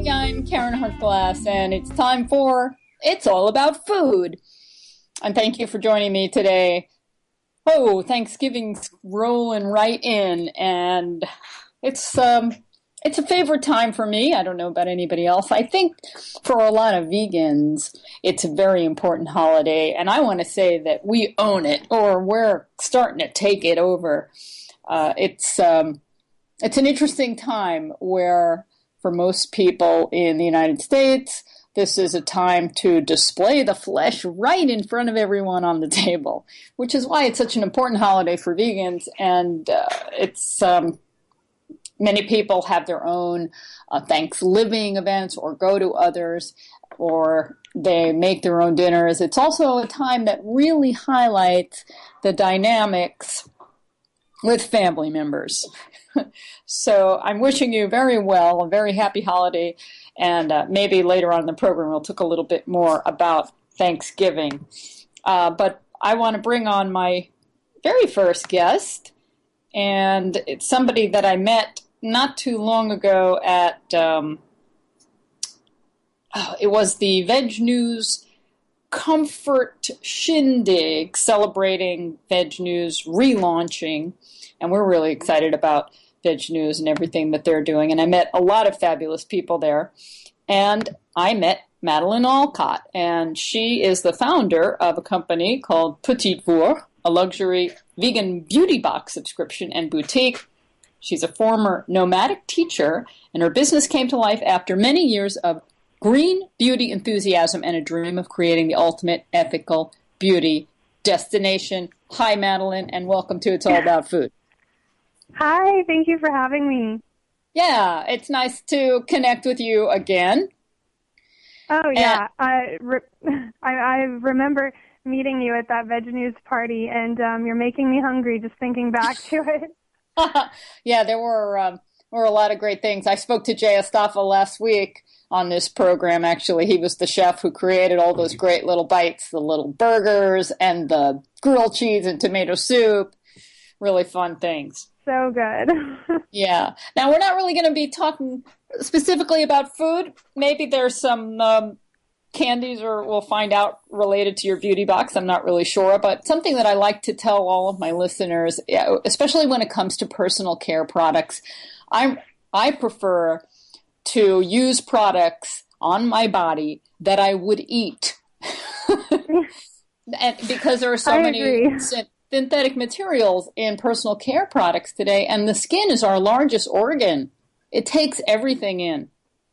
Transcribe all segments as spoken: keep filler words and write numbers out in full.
I'm Karen Hartglass, and it's time for It's All About Food. And thank you for joining me today. Oh, Thanksgiving's rolling right in, and it's um, it's a favorite time for me. I don't know about anybody else. I think for a lot of vegans, it's a very important holiday, and I want to say that we own it, or we're starting to take it over. Uh, it's um, it's an interesting time where, for most people in the United States, this is a time to display the flesh right in front of everyone on the table, which is why it's such an important holiday for vegans. And uh, it's um, many people have their own uh, Thanksgiving events or go to others, or they make their own dinners. It's also a time that really highlights the dynamics with family members. So I'm wishing you very well, a very happy holiday, and uh, maybe later on in the program we'll talk a little bit more about Thanksgiving. Uh, but I want to bring on my very first guest, and it's somebody that I met not too long ago at, um, oh, it was the Veg News Comfort Shindig, celebrating Veg News relaunching, and we're really excited about Veg News and everything that they're doing. And I met a lot of fabulous people there. And I met Madeline Alcott, and she is the founder of a company called Petite Four, a luxury vegan beauty box subscription and boutique. She's a former nomadic teacher, and her business came to life after many years of green beauty enthusiasm and a dream of creating the ultimate ethical beauty destination. Hi, Madeline, and welcome to It's All About Food. Hi, thank you for having me. Yeah, it's nice to connect with you again. Oh, yeah. And, I, re- I, I remember meeting you at that Veg News party, and um, you're making me hungry just thinking back to it. Yeah, there were, um, were a lot of great things. I spoke to Jay Astafa last week on this program, actually. He was the chef who created all those great little bites, the little burgers and the grilled cheese and tomato soup. Really fun things. So good. Yeah. Now, we're not really going to be talking specifically about food. Maybe there's some um, candies, or we'll find out, related to your beauty box. I'm not really sure. But something that I like to tell all of my listeners, especially when it comes to personal care products, I'm, I prefer to use products on my body that I would eat. And because there are so I many agree. synthetic materials in personal care products today, and the skin is our largest organ. It takes everything in.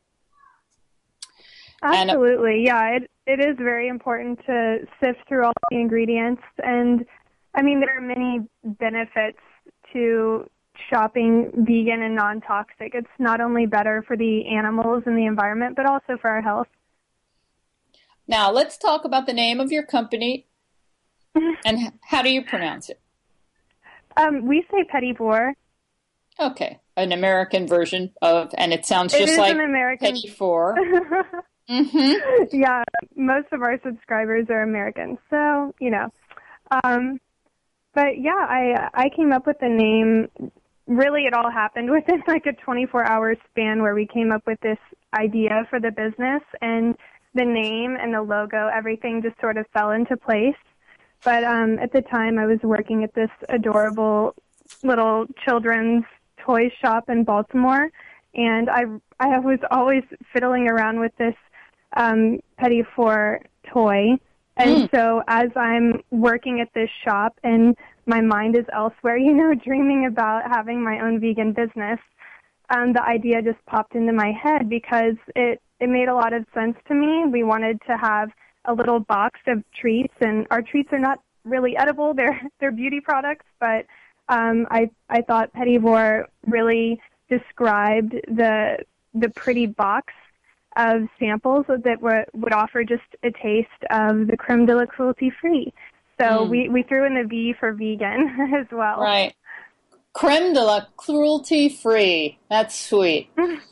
Absolutely, and, yeah. It it is very important to sift through all the ingredients, and I mean there are many benefits to shopping vegan and non-toxic. It's not only better for the animals and the environment, but also for our health. Now let's talk about the name of your company. And how do you pronounce it? Um, we say Petite Four. Okay, an American version of, and it sounds it just is like an American. Petite Four. Mm-hmm. Yeah, most of our subscribers are American, so you know. Um, but yeah, I I came up with the name. Really, it all happened within like a twenty-four hour span where we came up with this idea for the business, and the name and the logo, everything just sort of fell into place. But um, at the time, I was working at this adorable little children's toy shop in Baltimore, and I I was always fiddling around with this um, Petite Four toy. And mm. so as I'm working at this shop and my mind is elsewhere, you know, dreaming about having my own vegan business, um, the idea just popped into my head because it, it made a lot of sense to me. We wanted to have a little box of treats, and our treats are not really edible. They're they're beauty products, but um, I I thought Petite Four really described the the pretty box of samples that were, would offer just a taste of the creme de la cruelty-free. So mm. we, we threw in the V for vegan as well. Right. Creme de la cruelty-free. That's sweet.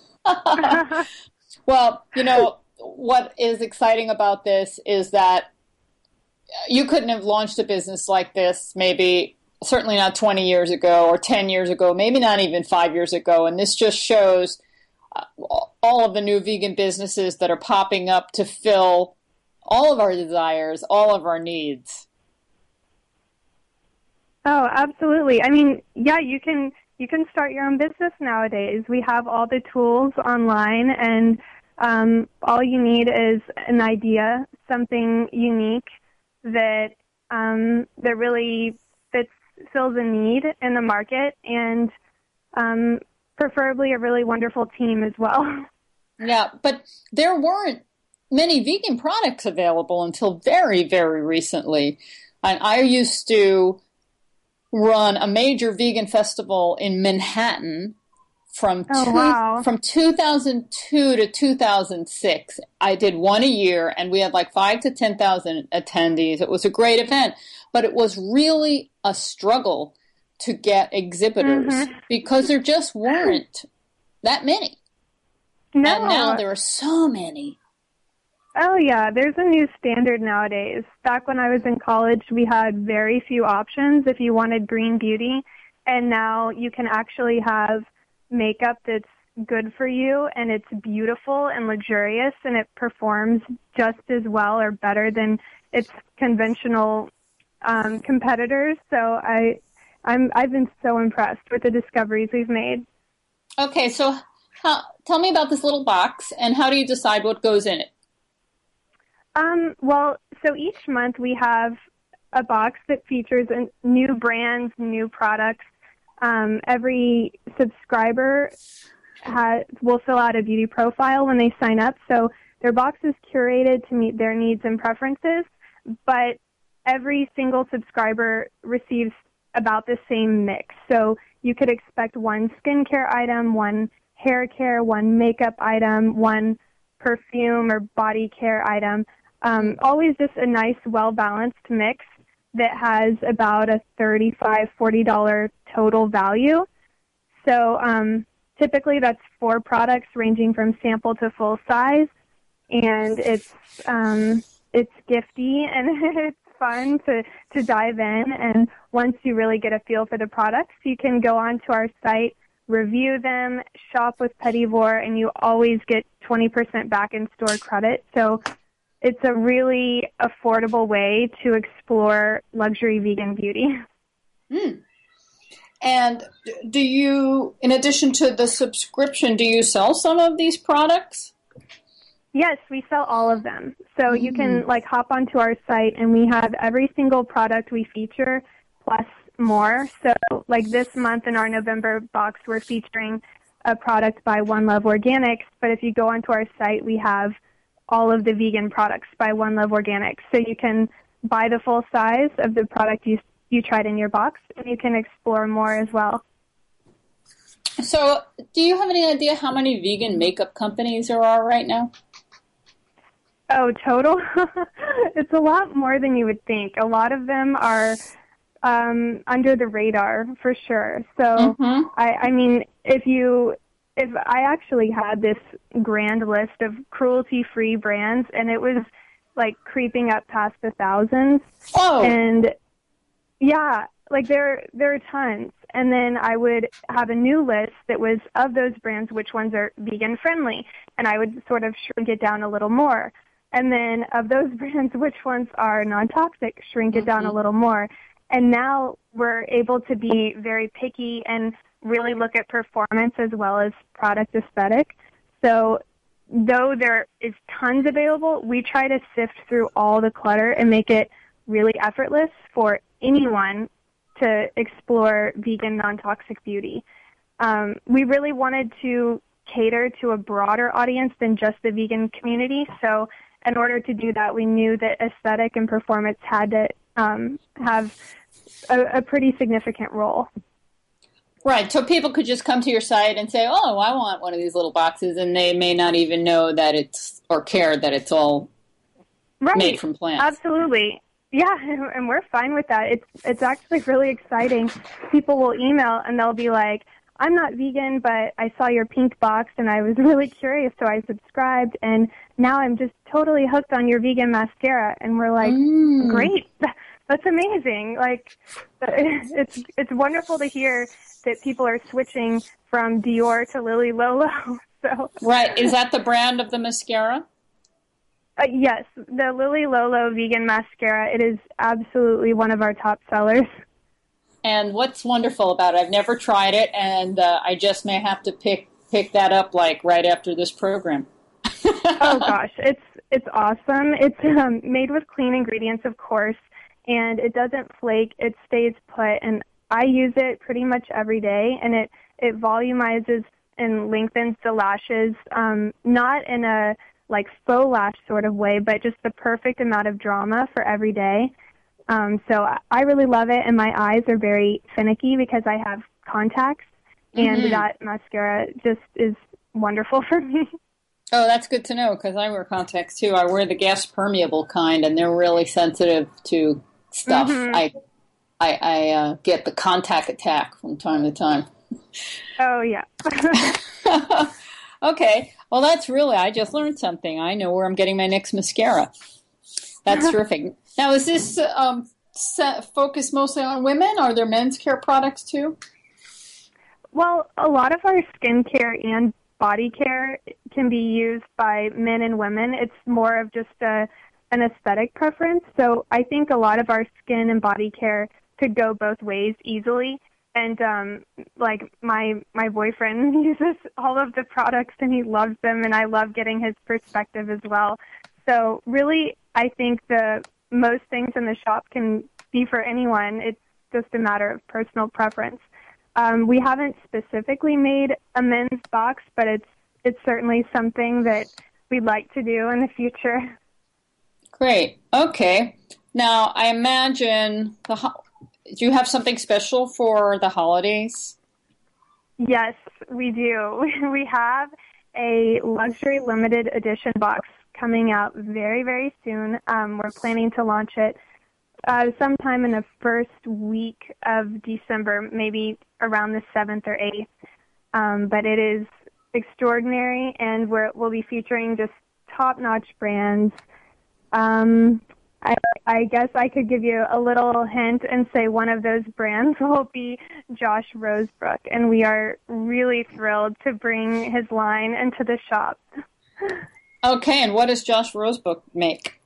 Well, you know, what is exciting about this is that you couldn't have launched a business like this maybe, certainly not twenty years ago or ten years ago, maybe not even five years ago. And this just shows all of the new vegan businesses that are popping up to fill all of our desires, all of our needs. Oh, absolutely. I mean, yeah, you can you can start your own business nowadays. We have all the tools online, and um, all you need is an idea, something unique that um, that really fits fills a need in the market, and um, preferably a really wonderful team as well. Yeah, but there weren't many vegan products available until very, very recently. And I used to run a major vegan festival in Manhattan from Oh, two, wow. from two thousand two to two thousand six. I did one a year, and we had like five to ten thousand attendees. It was a great event, but it was really a struggle to get exhibitors Mm-hmm. because there just weren't that many. No. And now there are so many. Oh, yeah. There's a new standard nowadays. Back when I was in college, we had very few options if you wanted green beauty. And now you can actually have makeup that's good for you, and it's beautiful and luxurious, and it performs just as well or better than its conventional um, competitors. So I, I'm, I've been so impressed with the discoveries we've made. Okay, so how, tell me about this little box, and how do you decide what goes in it? Um, well, so each month we have a box that features a, new brands, new products. Um, every subscriber has, will fill out a beauty profile when they sign up, so their box is curated to meet their needs and preferences, but every single subscriber receives about the same mix. So you could expect one skincare item, one hair care, one makeup item, one perfume or body care item. Um, always just a nice, well-balanced mix that has about a thirty-five dollars, forty dollars total value. So um, typically that's four products ranging from sample to full size, and it's um, it's gifty and it's fun to, to dive in. And once you really get a feel for the products, you can go onto our site, review them, shop with Pettivore, and you always get twenty percent back in store credit. So it's a really affordable way to explore luxury vegan beauty. Mm. And do you, in addition to the subscription, do you sell some of these products? Yes, we sell all of them. So Mm. you can like hop onto our site, and we have every single product we feature plus more. So like this month in our November box, we're featuring a product by One Love Organics. But if you go onto our site, we have all of the vegan products by One Love Organics. So you can buy the full size of the product you you tried in your box, and you can explore more as well. So do you have any idea how many vegan makeup companies there are right now? Oh, total? It's a lot more than you would think. A lot of them are um, under the radar, for sure. So, Mm-hmm. I, I mean, if you... If I actually had this grand list of cruelty-free brands, and it was like creeping up past the thousands. Oh. And yeah, like there there are tons. And then I would have a new list that was of those brands, which ones are vegan friendly, and I would sort of shrink it down a little more. And then of those brands, which ones are non-toxic, shrink it mm-hmm. down a little more. And now we're able to be very picky and really look at performance as well as product aesthetic. So though there is tons available, we try to sift through all the clutter and make it really effortless for anyone to explore vegan, non-toxic beauty. Um, we really wanted to cater to a broader audience than just the vegan community. So in order to do that, we knew that aesthetic and performance had to um, have a, a pretty significant role. Right, so people could just come to your site and say, oh, I want one of these little boxes, and they may not even know that it's, or care that it's all right. made from plants. Absolutely. Yeah, and we're fine with that. It's it's actually really exciting. People will email, and they'll be like, I'm not vegan, but I saw your pink box, and I was really curious, so I subscribed, and now I'm just totally hooked on your vegan mascara. And we're like, mm. great. that's amazing. Like, it's it's wonderful to hear that people are switching from Dior to Lily Lolo. So right, is that the brand of the mascara? Uh, yes, the Lily Lolo vegan mascara. It is absolutely one of our top sellers. And what's wonderful about it? I've never tried it, and uh, I just may have to pick pick that up like right after this program. Oh gosh, it's it's awesome. It's um, made with clean ingredients, of course, and it doesn't flake. It stays put, and I use it pretty much every day, and it it volumizes and lengthens the lashes, um, not in a like faux lash sort of way, but just the perfect amount of drama for every day. Um, so I really love it, and my eyes are very finicky because I have contacts, and mm-hmm. that mascara just is wonderful for me. Oh, that's good to know because I wear contacts too. I wear the gas permeable kind, and they're really sensitive to stuff. Mm-hmm. I I, I uh, get the contact attack from time to time. Oh, yeah. Okay. Well, that's really, I just learned something. I know where I'm getting my next mascara. That's terrific. Now, is this um, set, focused mostly on women? Are there men's care products too? Well, a lot of our skincare and body care can be used by men and women. It's more of just a, an aesthetic preference. So I think a lot of our skin and body care could go both ways easily. And, um, like, my my boyfriend uses all of the products, and he loves them, and I love getting his perspective as well. So, really, I think the most things in the shop can be for anyone. It's just a matter of personal preference. Um, we haven't specifically made a men's box, but it's it's certainly something that we'd like to do in the future. Great. Okay. Now, I imagine the... Ho- Do you have something special for the holidays? Yes, we do. We have a luxury limited edition box coming out very, very soon. Um, we're planning to launch it uh, sometime in the first week of December, maybe around the seventh or eighth. Um, but it is extraordinary, and we're, we'll be featuring just top-notch brands. Um, I, I guess I could give you a little hint and say one of those brands will be Josh Rosebrook, and we are really thrilled to bring his line into the shop. Okay, and what does Josh Rosebrook make?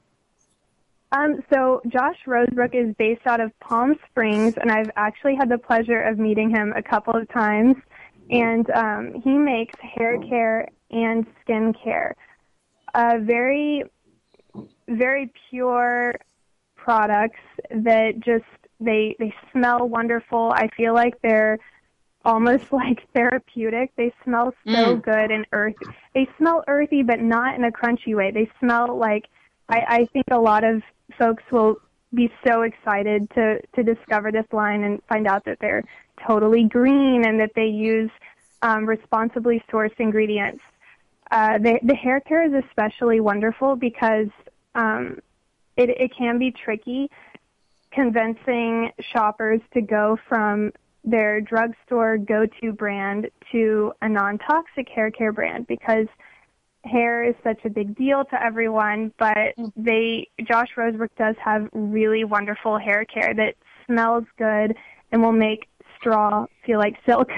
Um, so Josh Rosebrook is based out of Palm Springs, and I've actually had the pleasure of meeting him a couple of times, and um, he makes hair care and skin care. Uh, very... very pure products that just, they they smell wonderful. I feel like they're almost like therapeutic. They smell so mm. good and earthy. They smell earthy, but not in a crunchy way. They smell like, I, I think a lot of folks will be so excited to, to discover this line and find out that they're totally green and that they use um, responsibly sourced ingredients. Uh, the, the hair care is especially wonderful because Um, it, it can be tricky convincing shoppers to go from their drugstore go-to brand to a non-toxic hair care brand because hair is such a big deal to everyone, but they Josh Rosebrook does have really wonderful hair care that smells good and will make straw feel like silk.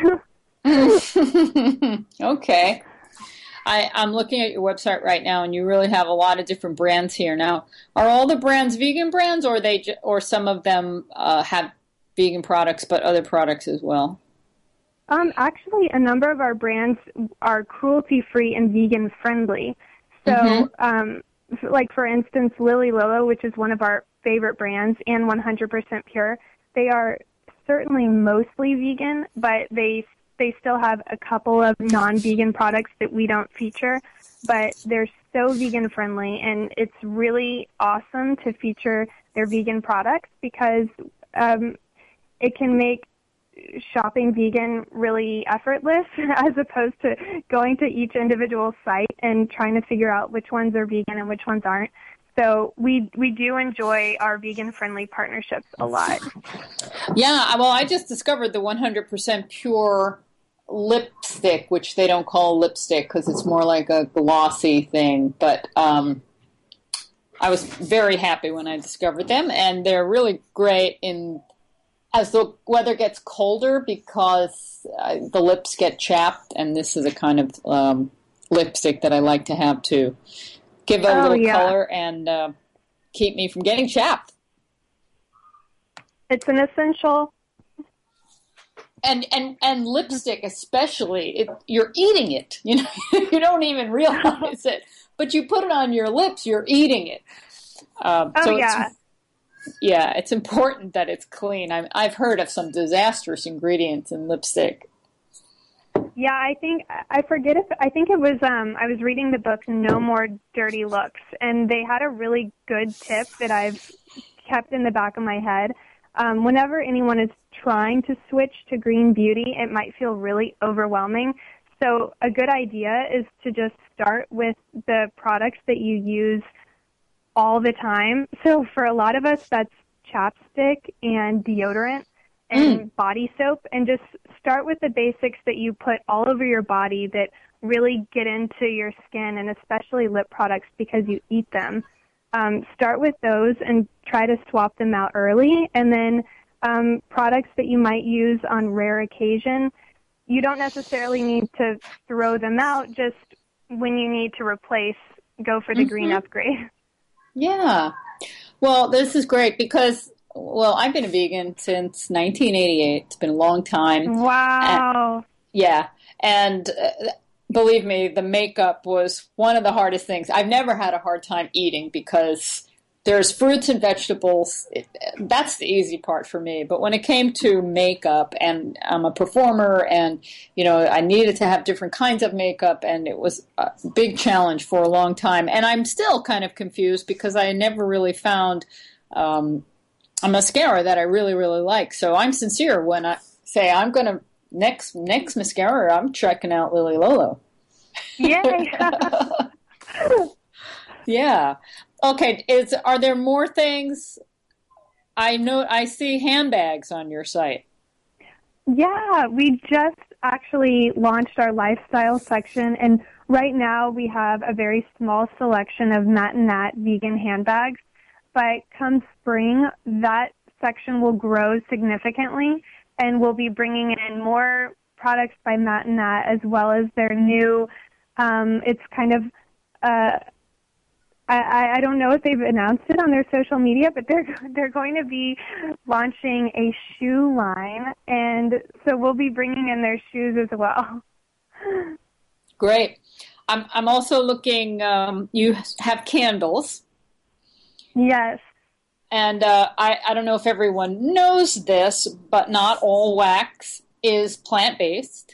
Okay. I, I'm looking at your website right now, and you really have a lot of different brands here. Now, are all the brands vegan brands, or they, or some of them uh, have vegan products, but other products as well? Um, actually, a number of our brands are cruelty-free and vegan-friendly. So, mm-hmm. um, like for instance, Lily Lolo, which is one of our favorite brands, and one hundred percent Pure, they are certainly mostly vegan, but they They still have a couple of non-vegan products that we don't feature, but they're so vegan-friendly, and it's really awesome to feature their vegan products because um, it can make shopping vegan really effortless as opposed to going to each individual site and trying to figure out which ones are vegan and which ones aren't. So we we do enjoy our vegan-friendly partnerships a lot. Yeah, well, I just discovered the one hundred percent Pure lipstick, which they don't call lipstick because it's more like a glossy thing. But um, I was very happy when I discovered them, and they're really great in as the weather gets colder because uh, the lips get chapped, and this is a kind of um, lipstick that I like to have to give a Oh, little yeah. color and uh, keep me from getting chapped. It's an essential. And and and lipstick especially, it, you're eating it. You know, you don't even realize it, but you put it on your lips, you're eating it. Um, Oh, so yeah. it's yeah, it's important that it's clean. I'm, I've heard of some disastrous ingredients in lipstick. Yeah, I think I forget if I think it was um I was reading the book No More Dirty Looks, and they had a really good tip that I've kept in the back of my head. Um, whenever anyone is trying to switch to green beauty, it might feel really overwhelming. So a good idea is to just start with the products that you use all the time. So for a lot of us, that's chapstick and deodorant and Mm. body soap, and just start with the basics that you put all over your body that really get into your skin, and especially lip products because you eat them. Um, start with those and try to swap them out early, and then um, products that you might use on rare occasion, you don't necessarily need to throw them out. Just when you need to replace, go for the Mm-hmm. green upgrade. Yeah. Well, this is great because, well, I've been a vegan since nineteen eighty-eight. It's been a long time. Wow. And, yeah. And uh, believe me, the makeup was one of the hardest things. I've never had a hard time eating because there's fruits and vegetables. It, that's the easy part for me. But when it came to makeup, and I'm a performer, and you know, I needed to have different kinds of makeup, and it was a big challenge for a long time. And I'm still kind of confused because I never really found um, a mascara that I really, really like. So I'm sincere when I say I'm going to next next mascara. I'm checking out Lily Lolo. Yay. Yeah. Okay. Is are there more things? I know I see handbags on your site. Yeah, we just actually launched our lifestyle section, and right now we have a very small selection of Matt and Nat vegan handbags. But come spring, that section will grow significantly, and we'll be bringing in more products by Matt and Nat, as well as their new, um, it's kind of, uh, I, I don't know if they've announced it on their social media, but they're they're going to be launching a shoe line, and so we'll be bringing in their shoes as well. Great. I'm I'm also looking. Um, you have candles, Yes. and uh, I I don't know if everyone knows this, but not all wax is plant based.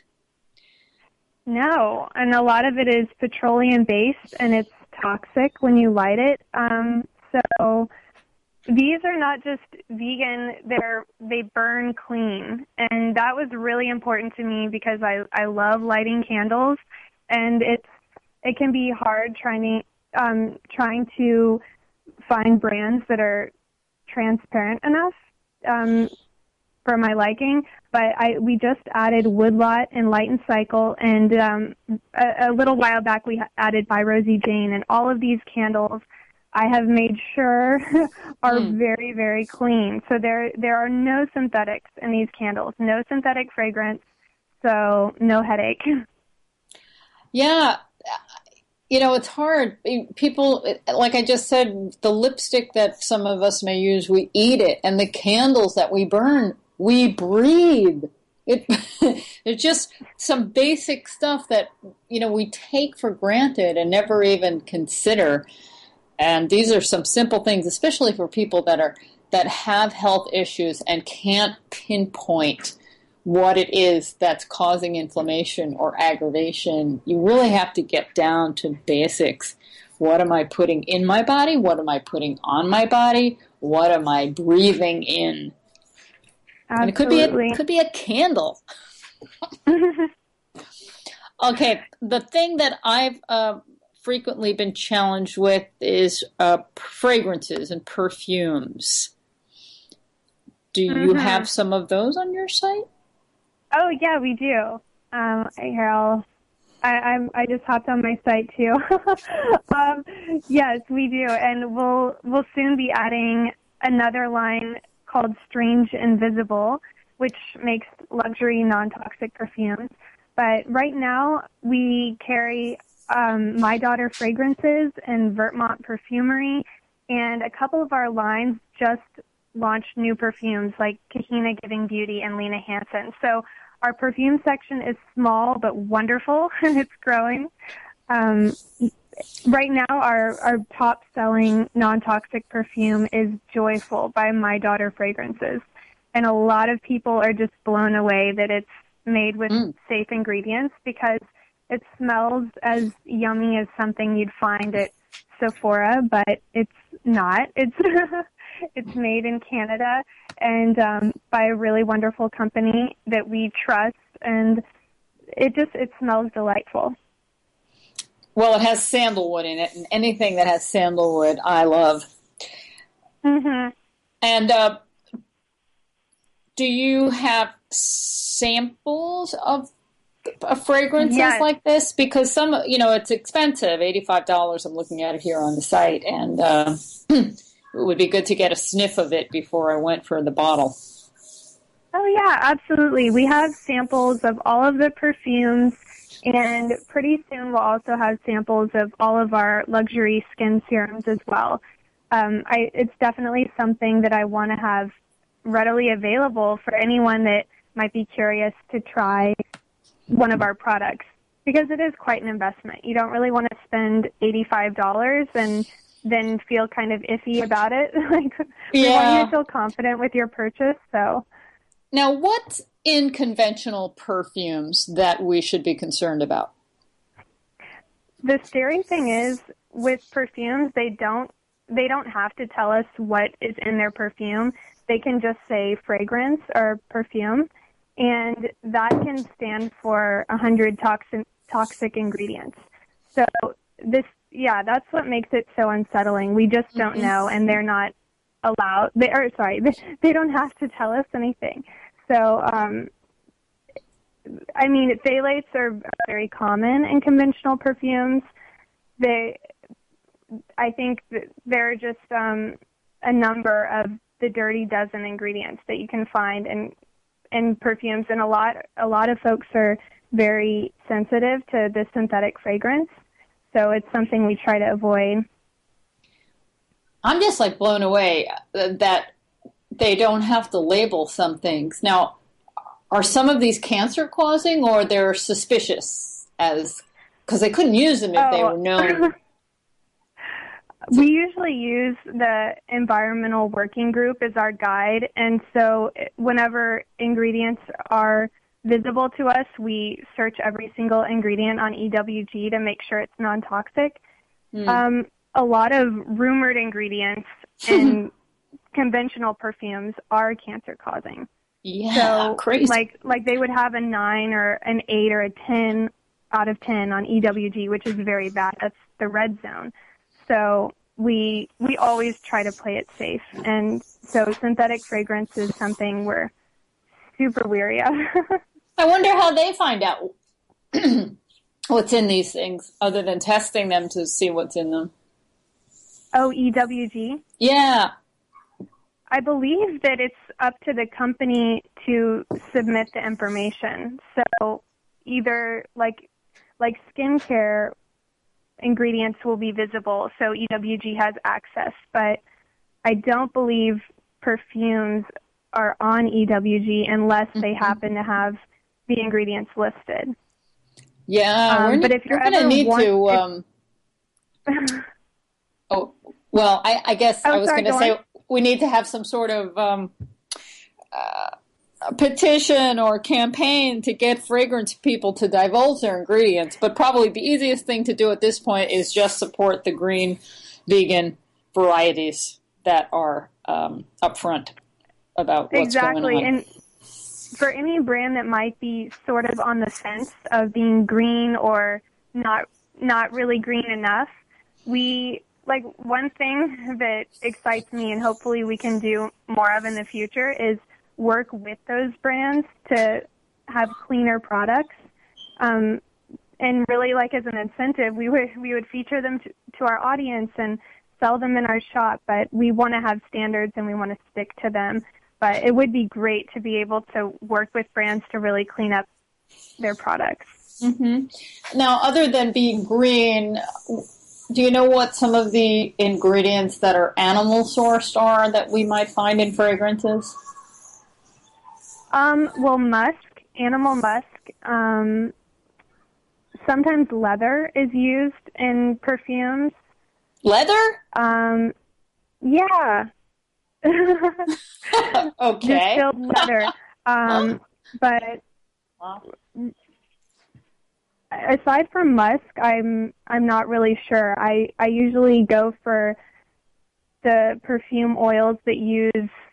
No, and a lot of it is petroleum based, and it's toxic when you light it. Um, so these are not just vegan; they're they burn clean, and that was really important to me because I I love lighting candles, and it's it can be hard trying to um, trying to find brands that are transparent enough um, for my liking. But I we just added Woodlot and Light and Cycle, and um, a, a little while back we added by Rosie Jane, and all of these candles I have made sure are Mm. very, very clean. So there there are no synthetics in these candles, no synthetic fragrance, so no headache. Yeah. You know, it's hard. People, like I just said, the lipstick that some of us may use, we eat it. And the candles that we burn, we breathe. It, it's just some basic stuff that, you know, we take for granted and never even consider. And these are some simple things, especially for people that are that have health issues and can't pinpoint what it is that's causing inflammation or aggravation. You really have to get down to basics. What am I putting in my body? What am I putting on my body? What am I breathing in? Absolutely. And it could be a, could be a candle. Okay, the thing that I've uh, frequently been challenged with is uh, fragrances and perfumes. Do you Mm-hmm. have some of those on your site? Oh, yeah, we do. Um, here, I'll, I, I'm, I just hopped on my site too. um, yes, we do, and we'll we'll soon be adding another line called Strange Invisible, which makes luxury non-toxic perfumes. But right now, we carry um, My Daughter fragrances and Vermont Perfumery, and a couple of our lines just launched new perfumes like Kahina Giving Beauty and Lena Hansen. So our perfume section is small but wonderful, and it's growing. Um, right now, our, our top-selling non-toxic perfume is Joyful by My Daughter Fragrances. And a lot of people are just blown away that it's made with mm. safe ingredients because it smells as yummy as something you'd find at Sephora, but it's not. It's it's made in Canada and um, by a really wonderful company that we trust, and it just it smells delightful. Well, it has sandalwood in it, and anything that has sandalwood, I love. Mm-hmm. And uh, do you have samples of, of fragrances yes. like this? Because some, you know, it's expensive, eighty-five dollars. I'm looking at it here on the site, and uh, it would be good to get a sniff of it before I went for the bottle. Oh, yeah, absolutely. We have samples of all of the perfumes, and pretty soon we'll also have samples of all of our luxury skin serums as well. Um, I, it's definitely something that I want to have readily available for anyone that might be curious to try one of our products, because it is quite an investment. You don't really want to spend eighty-five dollars and then feel kind of iffy about it. Like, yeah. We want you to feel confident with your purchase. So, now, what's in conventional perfumes that we should be concerned about? The scary thing is, with perfumes, they don't they don't have to tell us what is in their perfume. They can just say fragrance or perfume, and that can stand for one hundred toxic, toxic ingredients. So this, yeah, that's what makes it so unsettling. We just don't mm-hmm. know, and they're not allowed, they are, sorry, they, they don't have to tell us anything. So, um, I mean, phthalates are very common in conventional perfumes. They, I think that there are just um, a number of the dirty dozen ingredients that you can find in in perfumes, and a lot a lot of folks are very sensitive to the synthetic fragrance, so it's something we try to avoid. I'm just like blown away that they don't have to label some things. Now, are some of these cancer causing, or they're suspicious as because they couldn't use them if oh. they were known? We usually use the environmental working group as our guide, and so whenever ingredients are visible to us, we search every single ingredient on E W G to make sure it's non-toxic. Mm. Um, a lot of rumored ingredients in conventional perfumes are cancer-causing. Yeah, so, crazy. Like, like they would have a nine or an eight or a ten out of ten on E W G, which is very bad. That's the red zone. So we we always try to play it safe. And so synthetic fragrance is something we're super weary of. I wonder how they find out what's in these things, other than testing them to see what's in them. Oh, E W G? Yeah. I believe that it's up to the company to submit the information. So either like like skincare ingredients will be visible, so E W G has access, but I don't believe perfumes are on E W G unless they happen to have the ingredients listed. Yeah, um, we're, but if you're going to need want, to. Um, oh, well, I, I guess oh, I was going to say on. we need to have some sort of um, uh, a petition or campaign to get fragrance people to divulge their ingredients. But probably the easiest thing to do at this point is just support the green, vegan varieties that are um, upfront about what's exactly. going on. And for any brand that might be sort of on the fence of being green or not not really green enough, we like one thing that excites me and hopefully we can do more of in the future is work with those brands to have cleaner products. Um, and really, like, as an incentive, we would we would feature them to, to our audience and sell them in our shop. But we want to have standards and we want to stick to them. But it would be great to be able to work with brands to really clean up their products. Mm-hmm. Now, other than being green, do you know what some of the ingredients that are animal sourced are that we might find in fragrances? Um, well, musk, animal musk. Um, sometimes leather is used in perfumes. Leather? Um, yeah. Okay. Distilled leather. Um, but aside from musk, I'm I'm not really sure. I, I usually go for the perfume oils that use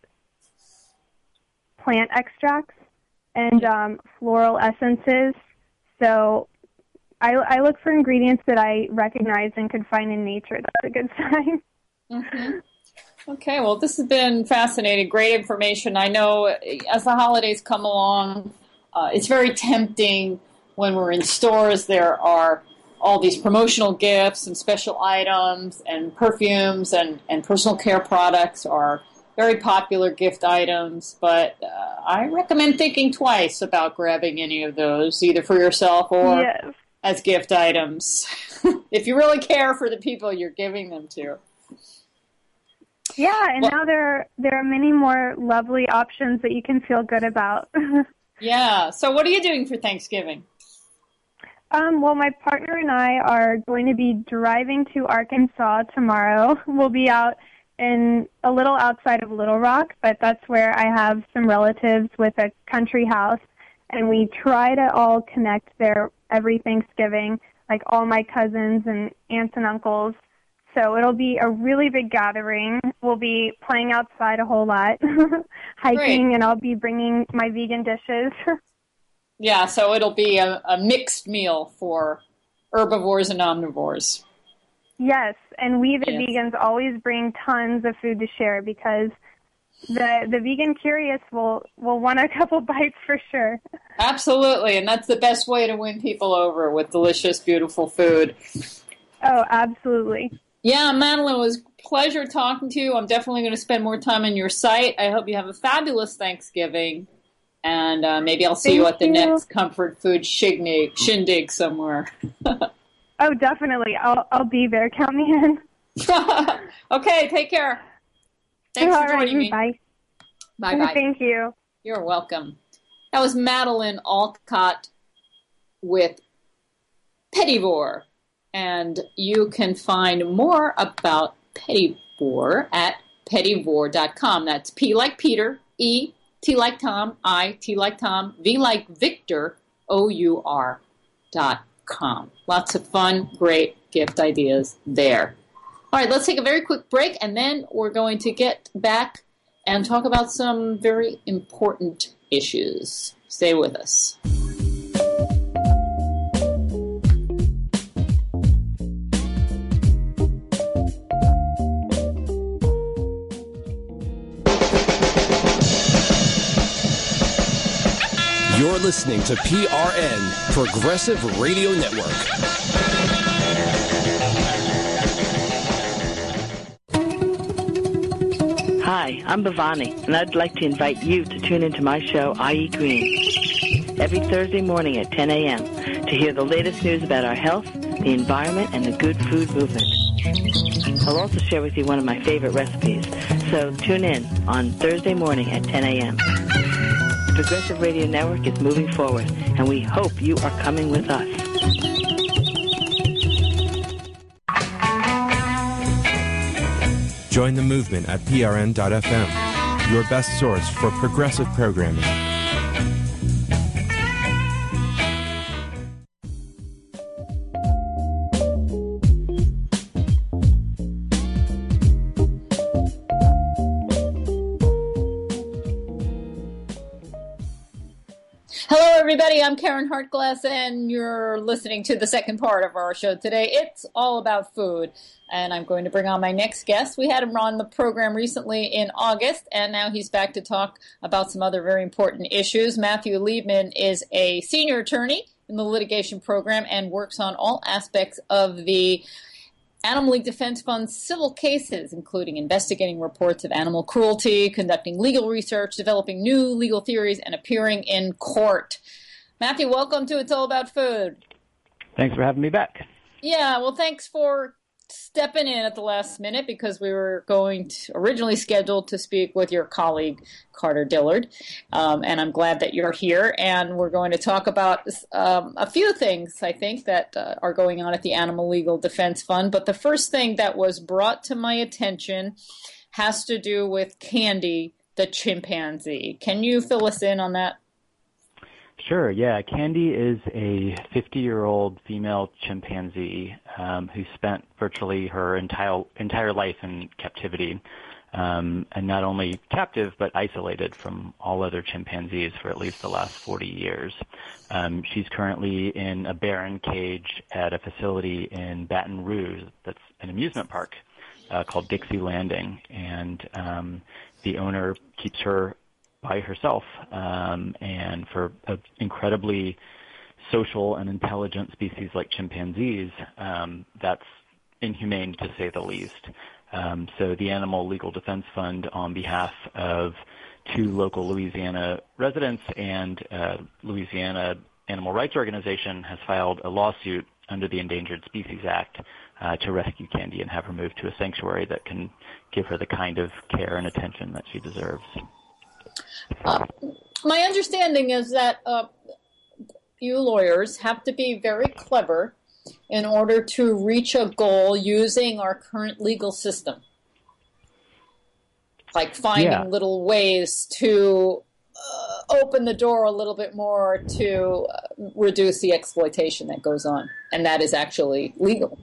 plant extracts and um, floral essences. So I, I look for ingredients that I recognize and could find in nature. That's a good sign. Mm-hmm. Okay, well, this has been fascinating. Great information. I know as the holidays come along, uh, it's very tempting when we're in stores. There are all these promotional gifts and special items, and perfumes and, and personal care products are very popular gift items. But uh, I recommend thinking twice about grabbing any of those, either for yourself or Yes. as gift items, if you really care for the people you're giving them to. Yeah, and well, now there are, there are many more lovely options that you can feel good about. Yeah. So what are you doing for Thanksgiving? Um, well, my partner and I are going to be driving to Arkansas tomorrow. We'll be out in a little outside of Little Rock, but that's where I have some relatives with a country house, and we try to all connect there every Thanksgiving, like all my cousins and aunts and uncles. So it'll be a really big gathering. We'll be playing outside a whole lot, hiking, Great. and I'll be bringing my vegan dishes. Yeah, so it'll be a, a mixed meal for herbivores and omnivores. Yes, and we the Yes. vegans always bring tons of food to share because the the vegan curious will, will want a couple bites for sure. Absolutely, and that's the best way to win people over, with delicious, beautiful food. Oh, absolutely. Yeah, Madeline, it was a pleasure talking to you. I'm definitely going to spend more time on your site. I hope you have a fabulous Thanksgiving, and uh, maybe I'll see Thank you at the you. next Comfort Food shindig, shindig somewhere. Oh, definitely. I'll I'll be there. Count me in. Okay, take care. Thanks All for joining right, me. Bye. Bye-bye. Thank you. You're welcome. That was Madeline Alcott with Pettivore. And you can find more about Pettivore at pettivore dot com. That's P like Peter, E, T like Tom, I, T like Tom, V like Victor, O U R dot com. Lots of fun, great gift ideas there. All right, let's take a very quick break, and then we're going to get back and talk about some very important issues. Stay with us. You're listening to P R N, Progressive Radio Network. Hi, I'm Bhavani, and I'd like to invite you to tune into my show, I Eat Green, every Thursday morning at ten a.m. to hear the latest news about our health, the environment, and the good food movement. I'll also share with you one of my favorite recipes, so tune in on Thursday morning at ten a.m. The Progressive Radio Network is moving forward, and we hope you are coming with us. Join the movement at P R N dot F M, your best source for progressive programming. Hello, everybody. I'm Karen Hartglass, and you're listening to the second part of our show today. It's all about food, and I'm going to bring on my next guest. We had him on the program recently in August, and now he's back to talk about some other very important issues. Matthew Liebman is a senior attorney in in the litigation program and works on all aspects of the Animal League Defense Fund's civil cases, including investigating reports of animal cruelty, conducting legal research, developing new legal theories, and appearing in court. Matthew, welcome to It's All About Food. Thanks for having me back. Yeah, well, thanks for stepping in at the last minute because we were going to originally scheduled to speak with your colleague, Carter Dillard. Um, and I'm glad that you're here. And we're going to talk about um, a few things, I think, that uh, are going on at the Animal Legal Defense Fund. But the first thing that was brought to my attention has to do with Candy, the chimpanzee. Can you fill us in on that? Sure, yeah. Candy is a fifty-year-old female chimpanzee um, who spent virtually her entire entire life in captivity, um, and not only captive but isolated from all other chimpanzees for at least the last forty years. Um, she's currently in a barren cage at a facility in Baton Rouge that's an amusement park uh, called Dixie Landing, and um, the owner keeps her by herself, um, and for an incredibly social and intelligent species like chimpanzees, um, that's inhumane to say the least. Um, so the Animal Legal Defense Fund, on behalf of two local Louisiana residents and uh, Louisiana Animal Rights Organization, has filed a lawsuit under the Endangered Species Act uh, to rescue Candy and have her moved to a sanctuary that can give her the kind of care and attention that she deserves. Uh, my understanding is that uh, you lawyers have to be very clever in order to reach a goal using our current legal system, like finding yeah. little ways to uh, open the door a little bit more to uh, reduce the exploitation that goes on, and that is actually legal.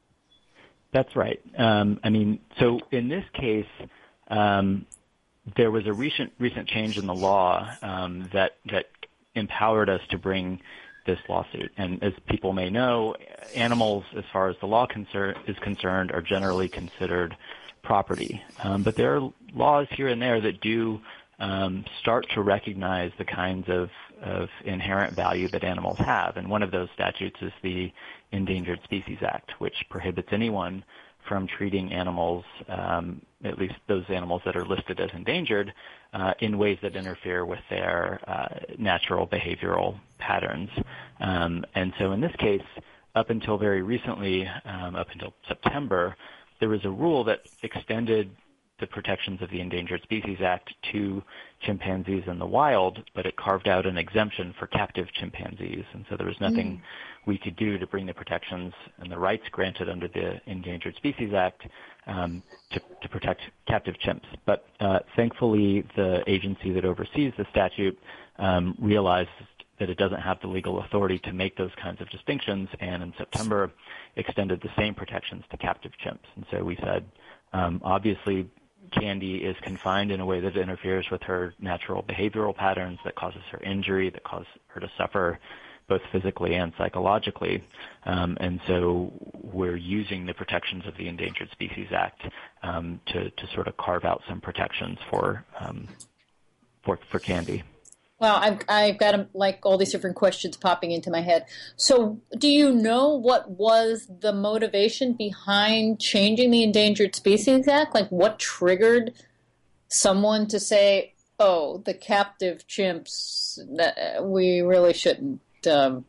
That's right. Um, I mean, so in this case, um, there was a recent recent change in the law um, that that empowered us to bring this lawsuit. And as people may know, animals, as far as the law concern, is concerned, are generally considered property. Um, but there are laws here and there that do um, start to recognize the kinds of, of inherent value that animals have. And one of those statutes is the Endangered Species Act, which prohibits anyone from treating animals, um, at least those animals that are listed as endangered, uh, in ways that interfere with their uh, natural behavioral patterns. Um, and so in this case, up until very recently, um, up until September, there was a rule that extended the protections of the Endangered Species Act to chimpanzees in the wild, but it carved out an exemption for captive chimpanzees. And so there was nothing mm. we could do to bring the protections and the rights granted under the Endangered Species Act um, to, to protect captive chimps. But uh, thankfully, the agency that oversees the statute um, realized that it doesn't have the legal authority to make those kinds of distinctions, and in September extended the same protections to captive chimps. And so we said, um, obviously, Candy is confined in a way that interferes with her natural behavioral patterns, that causes her injury, that causes her to suffer both physically and psychologically. Um, and so we're using the protections of the Endangered Species Act um, to, to sort of carve out some protections for um, for, for Candy. Well, I've, I've got like all these different questions popping into my head. So do you know what was the motivation behind changing the Endangered Species Act? Like what triggered someone to say, oh, the captive chimps, that we really shouldn't um,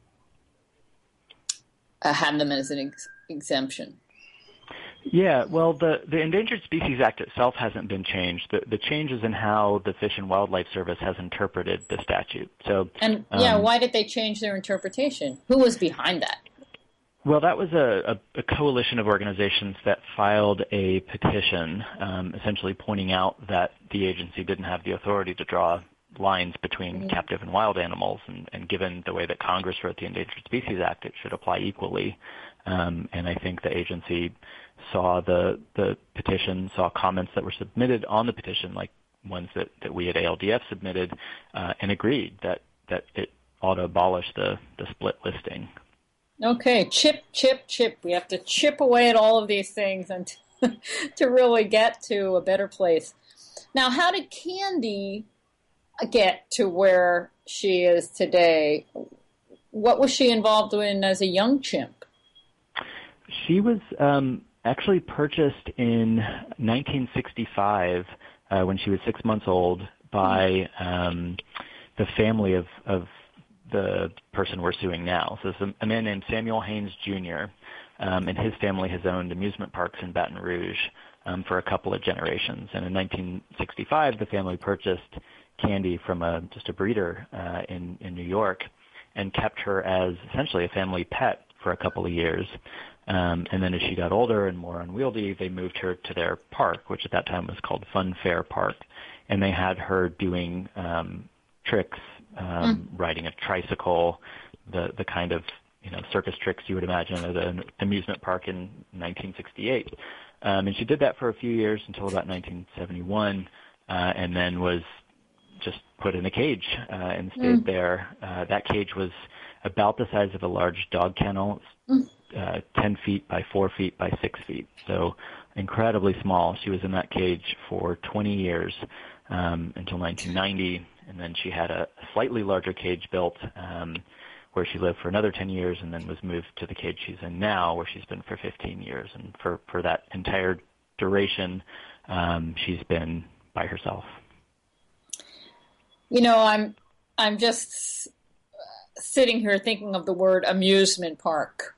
have them as an ex- exemption? Yeah, well, the, the Endangered Species Act itself hasn't been changed. The, the change is in how the Fish and Wildlife Service has interpreted the statute. So, and yeah, um, why did they change their interpretation? Who was behind that? Well, that was a, a, a coalition of organizations that filed a petition, um, essentially pointing out that the agency didn't have the authority to draw lines between mm-hmm. captive and wild animals, and, and given the way that Congress wrote the Endangered Species Act, it should apply equally. Um, and I think the agency saw the the petition, saw comments that were submitted on the petition, like ones that, that we at A L D F submitted, uh, and agreed that, that it ought to abolish the, the split listing. Okay, chip, chip, chip. We have to chip away at all of these things and to really get to a better place. Now, how did Candy get to where she is today? what was she involved in as a young chimp? She was um, actually purchased in nineteen sixty-five uh, when she was six months old by um, the family of, of the person we're suing now. So it's a, a man named Samuel Haynes Junior, um, and his family has owned amusement parks in Baton Rouge um, for a couple of generations. And in nineteen sixty-five, the family purchased Candy from a, just a breeder uh, in, in New York and kept her as essentially a family pet for a couple of years. Um, and then as she got older and more unwieldy, they moved her to their park, which at that time was called Fun Fair Park. And they had her doing um, tricks, um, mm. riding a tricycle, the, the kind of you know circus tricks you would imagine at an amusement park in nineteen sixty-eight. Um, and she did that for a few years until about nineteen seventy-one, uh, and then was just put in a cage uh, and stayed mm. there. Uh, that cage was about the size of a large dog kennel, mm. uh, ten feet by four feet by six feet. So incredibly small. She was in that cage for twenty years um, until nineteen ninety, and then she had a slightly larger cage built um, where she lived for another ten years and then was moved to the cage she's in now, where she's been for fifteen years. And for, for that entire duration, um, she's been by herself. You know, I'm I'm just sitting here thinking of the word amusement park.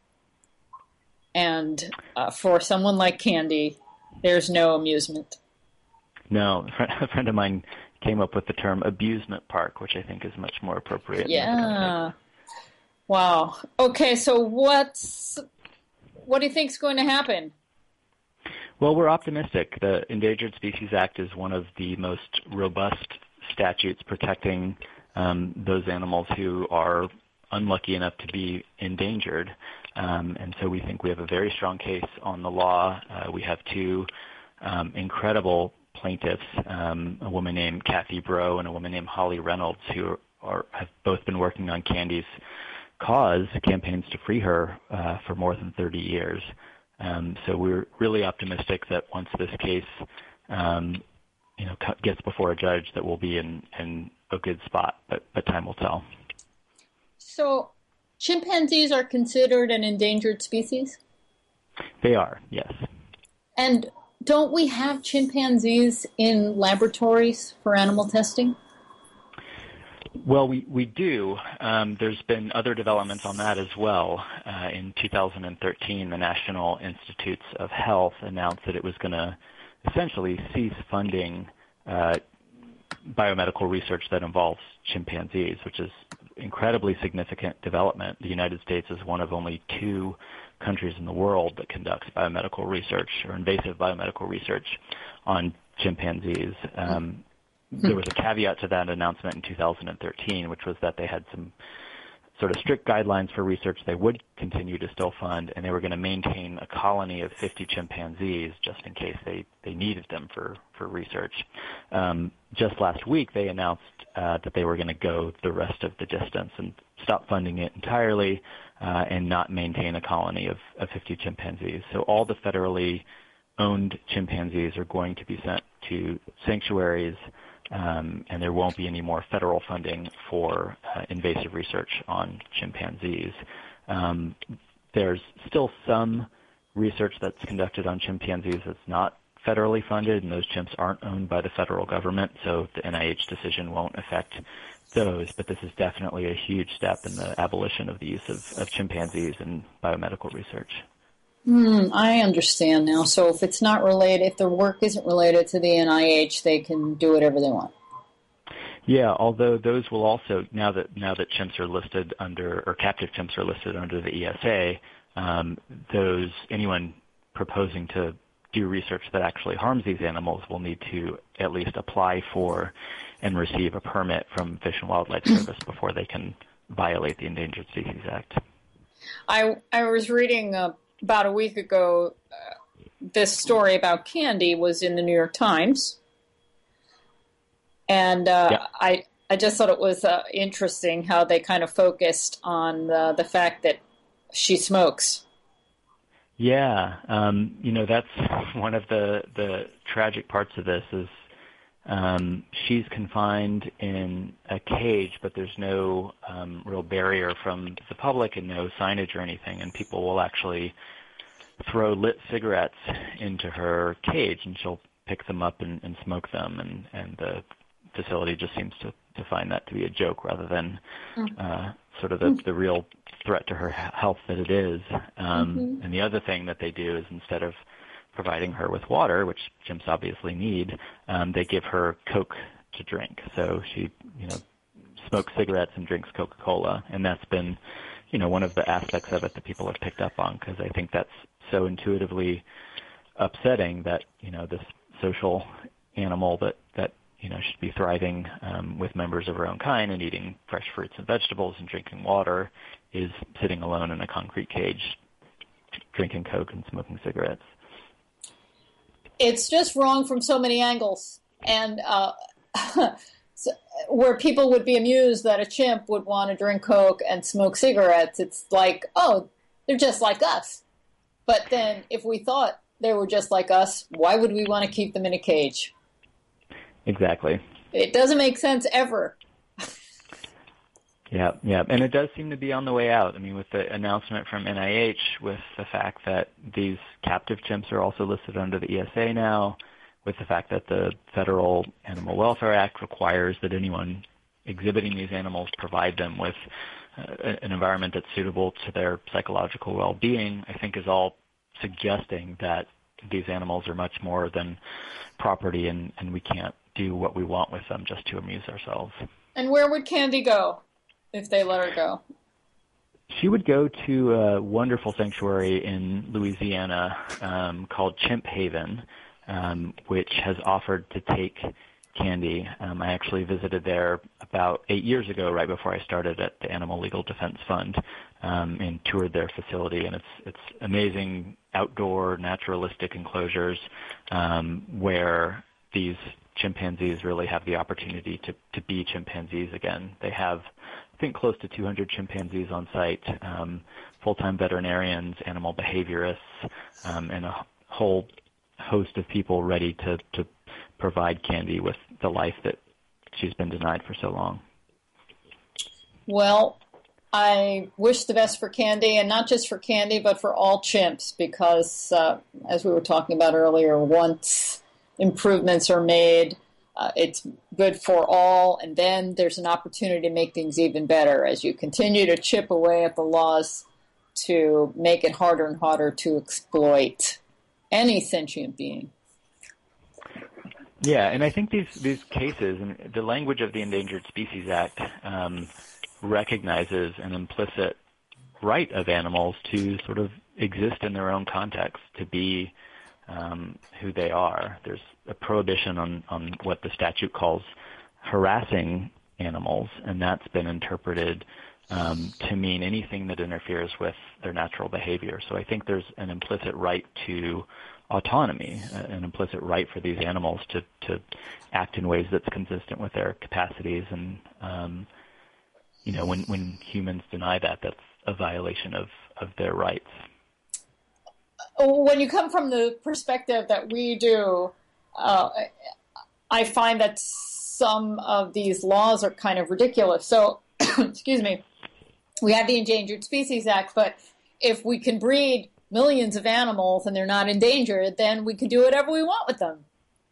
And uh, for someone like Candy, there's no amusement. No, a friend of mine came up with the term abusement park, which I think is much more appropriate. Yeah. Wow. Okay, so what's what do you think is going to happen? Well, we're optimistic. The Endangered Species Act is one of the most robust statutes protecting um, those animals who are unlucky enough to be endangered. Um, and so we think we have a very strong case on the law. Uh, we have two um, incredible plaintiffs, um, a woman named Kathy Breaux and a woman named Holly Reynolds, who are, have both been working on Candy's cause, campaigns to free her, uh, for more than thirty years. Um, so we're really optimistic that once this case um, you know, gets before a judge, that we'll be in, in a good spot, but, but time will tell. So chimpanzees are considered an endangered species? They are, yes. And don't we have chimpanzees in laboratories for animal testing? Well, we, we do. Um, there's been other developments on that as well. Uh, in two thousand thirteen, the National Institutes of Health announced that it was going to essentially cease funding uh, biomedical research that involves chimpanzees, which is incredibly significant development. The United States is one of only two countries in the world that conducts biomedical research or invasive biomedical research on chimpanzees. Um, there was a caveat to that announcement in two thousand thirteen, which was that they had some sort of strict guidelines for research they would continue to still fund, and they were going to maintain a colony of fifty chimpanzees just in case they, they needed them for, for research. Um, just last week, they announced uh, that they were going to go the rest of the distance and stop funding it entirely uh, and not maintain a colony of, of fifty chimpanzees. So all the federally owned chimpanzees are going to be sent to sanctuaries, Um, and there won't be any more federal funding for uh, invasive research on chimpanzees. Um, there's still some research that's conducted on chimpanzees that's not federally funded, and those chimps aren't owned by the federal government, so the N I H decision won't affect those. But this is definitely a huge step in the abolition of the use of, of chimpanzees in biomedical research. Hmm, I understand now. So if it's not related, if the work isn't related to the N I H, they can do whatever they want. Yeah, although those will also, now that now that chimps are listed under, or captive chimps are listed under the E S A, um, those anyone proposing to do research that actually harms these animals will need to at least apply for and receive a permit from Fish and Wildlife Service before they can violate the Endangered Species Act. I I was reading a About a week ago, uh, this story about Candy was in the New York Times, and uh, yeah. I I just thought it was uh, interesting how they kind of focused on the, the fact that she smokes. Yeah, um, you know, that's one of the, the tragic parts of this is Um, she's confined in a cage, but there's no um, real barrier from the public and no signage or anything, and people will actually throw lit cigarettes into her cage, and she'll pick them up and, and smoke them, and, and the facility just seems to, to find that to be a joke rather than uh, sort of the, the real threat to her health that it is. Um, mm-hmm. And the other thing that they do is instead of providing her with water, which chimps obviously need, um, they give her Coke to drink. So she, you know, smokes cigarettes and drinks Coca-Cola, and that's been, you know, one of the aspects of it that people have picked up on, because I think that's so intuitively upsetting that, you know, this social animal that, that you know, should be thriving um, with members of her own kind and eating fresh fruits and vegetables and drinking water is sitting alone in a concrete cage, drinking Coke and smoking cigarettes. It's just wrong from so many angles. And uh, so, where people would be amused that a chimp would want to drink Coke and smoke cigarettes, it's like, oh, they're just like us. But then if we thought they were just like us, why would we want to keep them in a cage? Exactly. It doesn't make sense ever. Yeah, yeah, and it does seem to be on the way out. I mean, with the announcement from N I H, with the fact that these captive chimps are also listed under the E S A now, with the fact that the Federal Animal Welfare Act requires that anyone exhibiting these animals provide them with uh, an environment that's suitable to their psychological well-being, I think is all suggesting that these animals are much more than property, and, and we can't do what we want with them just to amuse ourselves. And where would Candy go if they let her go? She would go to a wonderful sanctuary in Louisiana um, called Chimp Haven, um, which has offered to take Candy. Um, I actually visited there about eight years ago, right before I started at the Animal Legal Defense Fund, um, and toured their facility. And it's it's amazing outdoor, naturalistic enclosures um, where these chimpanzees really have the opportunity to, to be chimpanzees again. They have, I think, close to two hundred chimpanzees on site, um, full-time veterinarians, animal behaviorists, um, and a whole host of people ready to, to provide Candy with the life that she's been denied for so long. Well, I wish the best for Candy, and not just for Candy, but for all chimps, because uh, as we were talking about earlier, once improvements are made, uh, it's good for all, and then there's an opportunity to make things even better as you continue to chip away at the laws to make it harder and harder to exploit any sentient being. Yeah, and I think these, these cases, and the language of the Endangered Species Act um, recognizes an implicit right of animals to sort of exist in their own context, to be um, who they are. There's a prohibition on, on what the statute calls harassing animals, and that's been interpreted um, to mean anything that interferes with their natural behavior. So I think there's an implicit right to autonomy, an implicit right for these animals to, to act in ways that's consistent with their capacities. And, um, you know, when, when humans deny that, that's a violation of, of their rights. When you come from the perspective that we do, uh, I find that some of these laws are kind of ridiculous. So, excuse me, we have the Endangered Species Act, but if we can breed millions of animals and they're not endangered, then we can do whatever we want with them.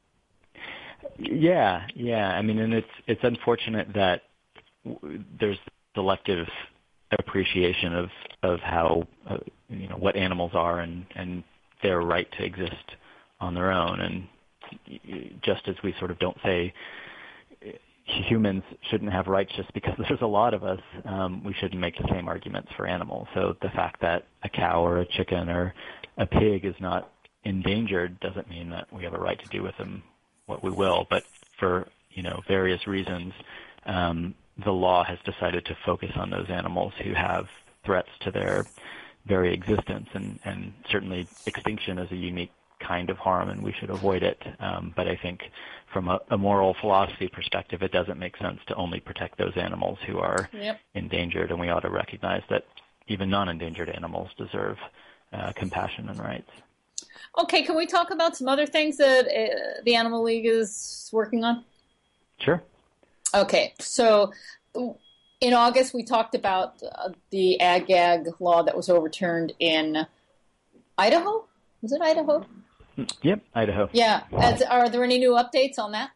Yeah, yeah. I mean, and it's it's unfortunate that w- there's selective appreciation of of how uh, you know what animals are and and their right to exist on their own. And just as we sort of don't say humans shouldn't have rights just because there's a lot of us, um, we shouldn't make the same arguments for animals. So the fact that a cow or a chicken or a pig is not endangered doesn't mean that we have a right to do with them what we will. But for, you know, various reasons, um, the law has decided to focus on those animals who have threats to their very existence, and, and certainly extinction is a unique kind of harm, and we should avoid it. Um, but I think from a, a moral philosophy perspective, it doesn't make sense to only protect those animals who are yep. endangered, and we ought to recognize that even non-endangered animals deserve uh, compassion and rights. Okay, can we talk about some other things that uh, the Animal League is working on? Sure. Okay, so in August we talked about uh, the ag-gag law that was overturned in Idaho. Was it Idaho? Yep, Idaho. Yeah. As, are there any new updates on that?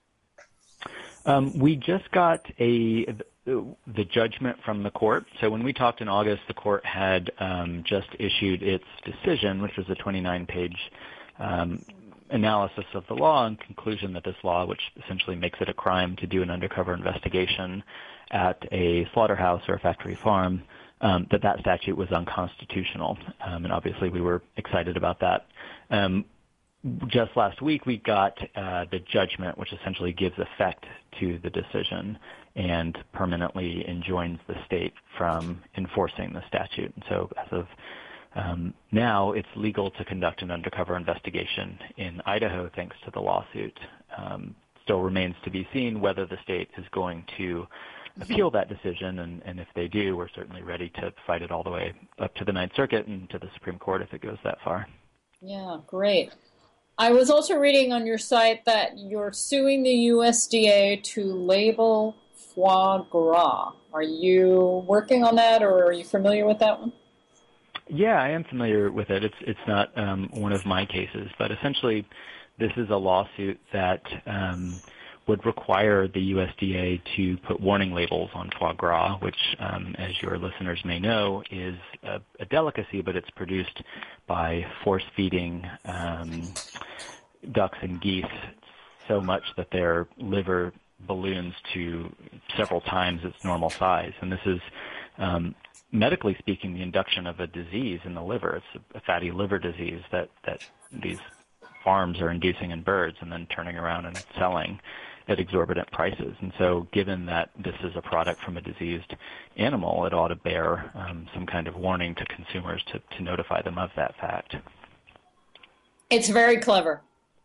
Um, we just got a the judgment from the court. So when we talked in August, the court had um, just issued its decision, which was a twenty-nine page um, analysis of the law and conclusion that this law, which essentially makes it a crime to do an undercover investigation at a slaughterhouse or a factory farm, um, that that statute was unconstitutional. Um, and obviously we were excited about that. Um, just last week we got uh, the judgment, which essentially gives effect to the decision and permanently enjoins the state from enforcing the statute. And so as of um, now, it's legal to conduct an undercover investigation in Idaho thanks to the lawsuit. Um, still remains to be seen whether the state is going to appeal that decision, and, and if they do, we're certainly ready to fight it all the way up to the Ninth Circuit and to the Supreme Court if it goes that far. Yeah, great. I was also reading on your site that you're suing the U S D A to label foie gras. Are you working on that, or are you familiar with that one? Yeah, I am familiar with it. It's it's not um, one of my cases, but essentially this is a lawsuit that um, would require the U S D A to put warning labels on foie gras, which, um, as your listeners may know, is a, a delicacy, but it's produced by force-feeding um, ducks and geese so much that their liver balloons to several times its normal size. And this is, um, medically speaking, the induction of a disease in the liver. It's a, a fatty liver disease that, that these farms are inducing in birds and then turning around and selling at exorbitant prices. And so given that this is a product from a diseased animal, it ought to bear um, some kind of warning to consumers to, to notify them of that fact. It's very clever.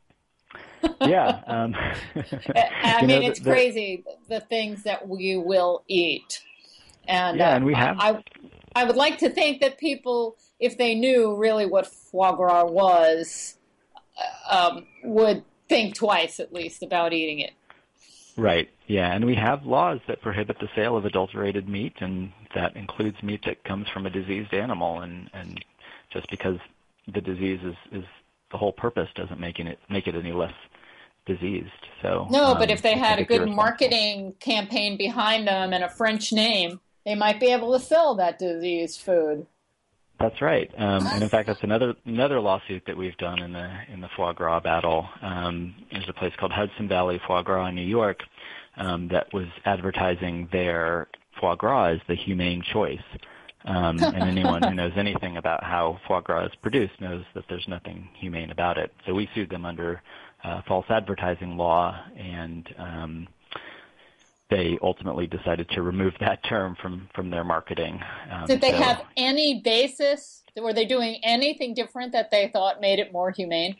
Yeah. Um, I mean, know, it's the, crazy, the things that we will eat. And, yeah, uh, and we have. I, I would like to think that people, if they knew really what foie gras was, um, would think twice at least about eating it. Right. Yeah, and we have laws that prohibit the sale of adulterated meat, and that includes meat that comes from a diseased animal. And, and just because the disease is, is the whole purpose doesn't make it make it any less diseased. So no, um, but if they had a good marketing campaign behind them and a French name, they might be able to sell that diseased food. That's right, um, and in fact, that's another another lawsuit that we've done in the in the foie gras battle. Um, there's a place called Hudson Valley Foie Gras in New York um, that was advertising their foie gras as the humane choice. Um, and anyone who knows anything about how foie gras is produced knows that there's nothing humane about it. So we sued them under uh, false advertising law, and um, they ultimately decided to remove that term from, from their marketing. Um, Did they so, have any basis? Were they doing anything different that they thought made it more humane?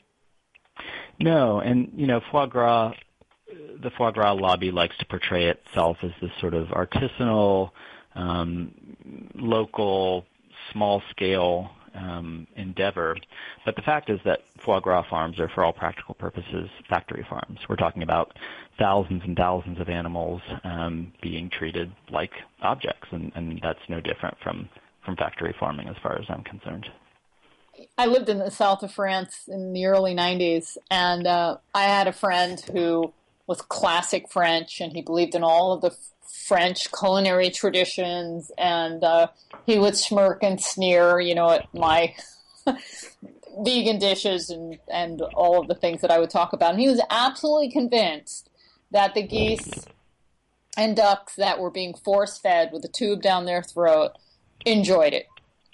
No, and, you know, foie gras, the foie gras lobby likes to portray itself as this sort of artisanal, um, local, small-scale um, endeavor. But the fact is that foie gras farms are, for all practical purposes, factory farms. We're talking about thousands and thousands of animals um, being treated like objects, and, and that's no different from, from factory farming as far as I'm concerned. I lived in the south of France in the early nineties, and uh, I had a friend who was classic French, and he believed in all of the French culinary traditions, and uh, he would smirk and sneer, you know, at my vegan dishes and, and all of the things that I would talk about. And he was absolutely convinced that the geese and ducks that were being force-fed with a tube down their throat enjoyed it.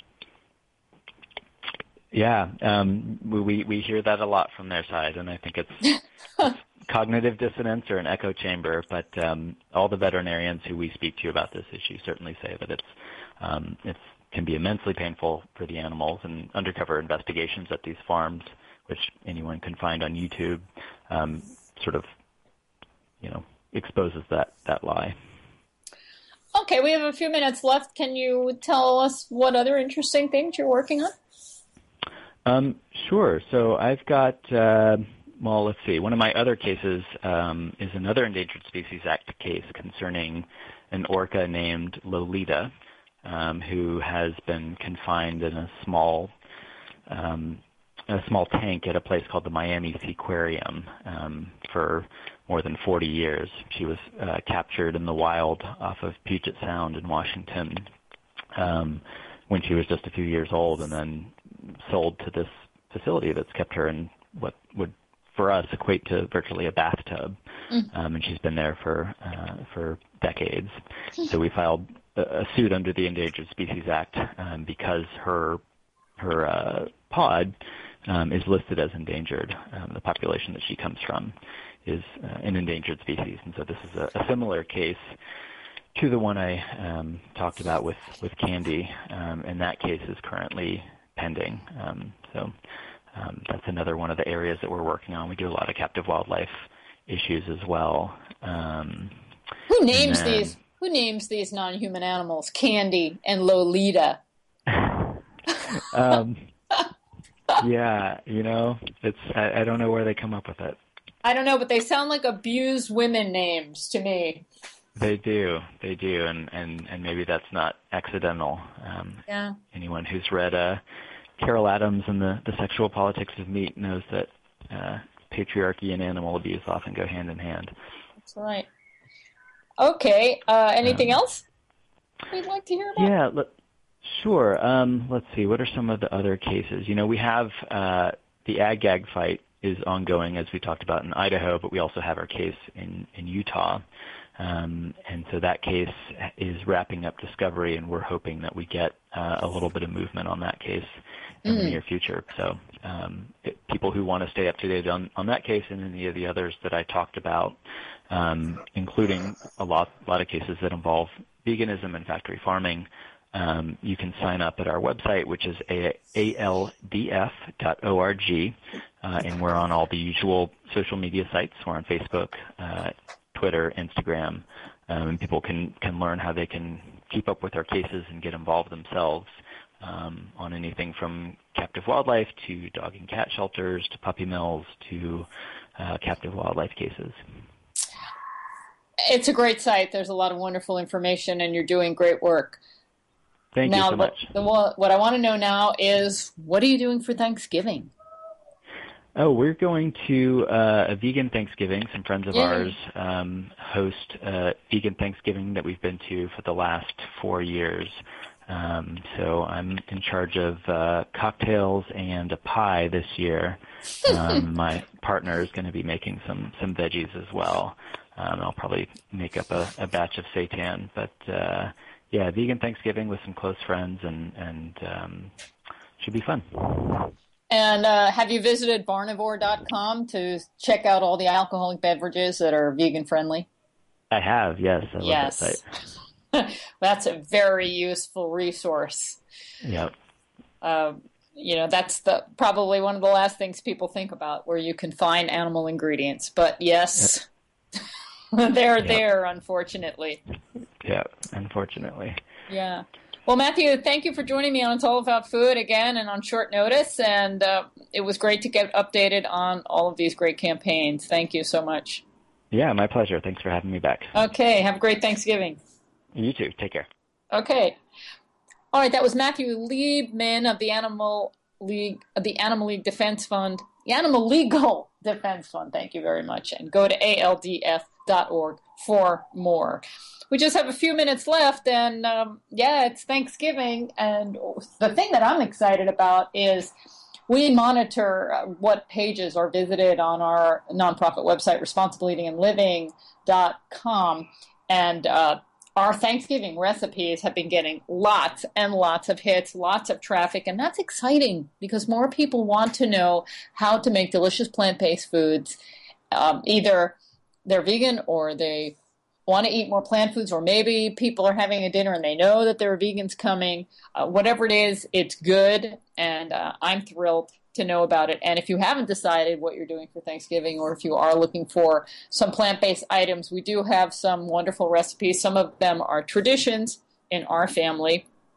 Yeah, um, we we hear that a lot from their side, and I think it's, it's cognitive dissonance or an echo chamber. But um, all the veterinarians who we speak to about this issue certainly say that it's um, it's can be immensely painful for the animals. And undercover investigations at these farms, which anyone can find on YouTube, um, sort of you know exposes that that lie. Okay, we have a few minutes left. Can you tell us what other interesting things you're working on? Um, Sure. So I've got, uh, well, let's see. One of my other cases um, is another Endangered Species Act case concerning an orca named Lolita, um, who has been confined in a small um, a small tank at a place called the Miami Seaquarium um, for more than forty years. She was uh, captured in the wild off of Puget Sound in Washington um, when she was just a few years old, and then sold to this facility that's kept her in what would, for us, equate to virtually a bathtub. Mm. Um, and she's been there for uh, for decades. So we filed a, a suit under the Endangered Species Act um, because her her uh, pod um, is listed as endangered. Um, the population that she comes from is uh, an endangered species, and so this is a, a similar case to the one I um, talked about with with Candy, um, and that case is currently pending. Um, so um, that's another one of the areas that we're working on. We do a lot of captive wildlife issues as well. Um, who names then, these? Who names these non-human animals? Candy and Lolita. um, yeah, you know, it's I, I don't know where they come up with it. I don't know, but they sound like abused women names to me. They do, they do, and, and, and maybe that's not accidental. Um, yeah. Anyone who's read uh, Carol Adams and the, the Sexual Politics of Meat knows that uh, patriarchy and animal abuse often go hand in hand. That's right. Okay, uh, anything um, else we'd like to hear about? Yeah, look, sure. Um, let's see, what are some of the other cases? You know, we have uh, the ag-gag fight is ongoing, as we talked about in Idaho, but we also have our case in, in Utah. Um, and so that case is wrapping up discovery, and we're hoping that we get uh, a little bit of movement on that case in mm. the near future. So um, it, people who want to stay up to date on, on that case and any of the others that I talked about, um, including a lot, a lot of cases that involve veganism and factory farming, um, you can sign up at our website, which is A L D F dot org, uh, and we're on all the usual social media sites. We're on Facebook, uh, Twitter, Instagram, um, and people can, can learn how they can keep up with our cases and get involved themselves um, on anything from captive wildlife to dog and cat shelters to puppy mills to uh, captive wildlife cases. It's a great site. There's a lot of wonderful information, and you're doing great work. Thank now, you so much. The, the, what I want to know now is, what are you doing for Thanksgiving? Oh, we're going to uh, a vegan Thanksgiving. Some friends of Yay. ours um, host a vegan Thanksgiving that we've been to for the last four years. Um, so I'm in charge of uh, cocktails and a pie this year. Um, my partner is going to be making some, some veggies as well. Um, I'll probably make up a, a batch of seitan. But, uh, yeah, vegan Thanksgiving with some close friends, and, and um, should be fun. And uh, have you visited barnivore dot com to check out all the alcoholic beverages that are vegan friendly? I have, yes. I love yes. that site. That's a very useful resource. Yep. Uh, you know, that's the probably one of the last things people think about, where you can find animal ingredients. But yes, yep. they're yep. there, unfortunately. Yeah, unfortunately. Yeah. Well, Matthew, thank you for joining me on It's All About Food again and on short notice. And uh, it was great to get updated on all of these great campaigns. Thank you so much. Yeah, my pleasure. Thanks for having me back. Okay. Have a great Thanksgiving. You too. Take care. Okay. All right. That was Matthew Liebman of the Animal League, of the Animal League Defense Fund, the Animal Legal Defense Fund. Thank you very much. And go to A L D F dot org for more. We just have a few minutes left, and um, yeah, it's Thanksgiving, and the thing that I'm excited about is we monitor uh, what pages are visited on our nonprofit website, responsible eating and living dot com, and uh, our Thanksgiving recipes have been getting lots and lots of hits, lots of traffic, and that's exciting because more people want to know how to make delicious plant-based foods. Um, either they're vegan or they want to eat more plant foods, or maybe people are having a dinner and they know that there are vegans coming. Uh, whatever it is, it's good, and uh, I'm thrilled to know about it. And if you haven't decided what you're doing for Thanksgiving, or if you are looking for some plant-based items, we do have some wonderful recipes. Some of them are traditions in our family.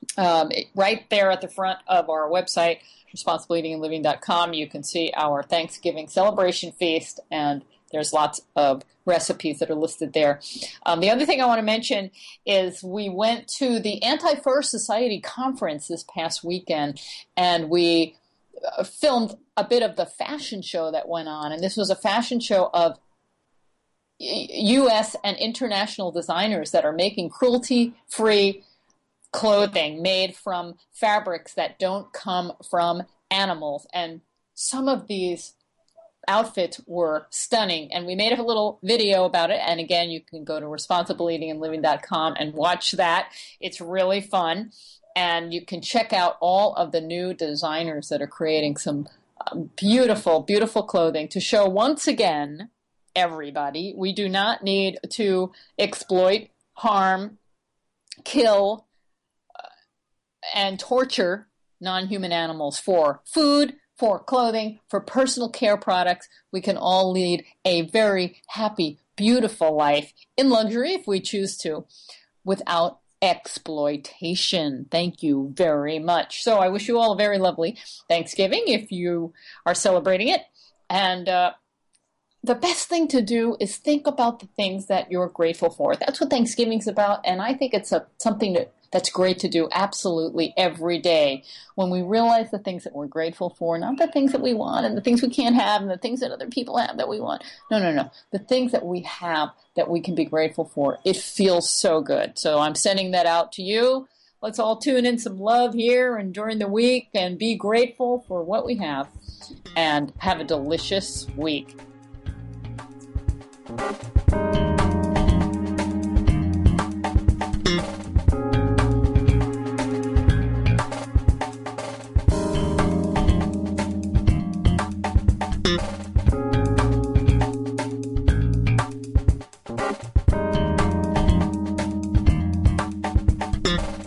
Um, it, right there at the front of our website, responsible eating and living dot com, you can see our Thanksgiving celebration feast, and there's lots of recipes that are listed there. Um, the other thing I want to mention is we went to the Anti-Fur Society conference this past weekend, and we uh, filmed a bit of the fashion show that went on. And this was a fashion show of U S and international designers that are making cruelty-free clothing made from fabrics that don't come from animals. And some of these outfits were stunning, and we made a little video about it. And again, you can go to responsible eating and living dot com and watch that. It's really fun, and you can check out all of the new designers that are creating some beautiful, beautiful clothing to show once again, everybody, we do not need to exploit, harm, kill, uh, and torture non-human animals for food, for clothing, for personal care products. We can all lead a very happy, beautiful life in luxury if we choose to, without exploitation. Thank you very much. So I wish you all a very lovely Thanksgiving if you are celebrating it. And uh, the best thing to do is think about the things that you're grateful for. That's what Thanksgiving's about, and I think it's a something that that's great to do absolutely every day, when we realize the things that we're grateful for, not the things that we want and the things we can't have and the things that other people have that we want. No, no, no. The things that we have that we can be grateful for. It feels so good. So I'm sending that out to you. Let's all tune in some love here and during the week and be grateful for what we have, and have a delicious week. Thank you.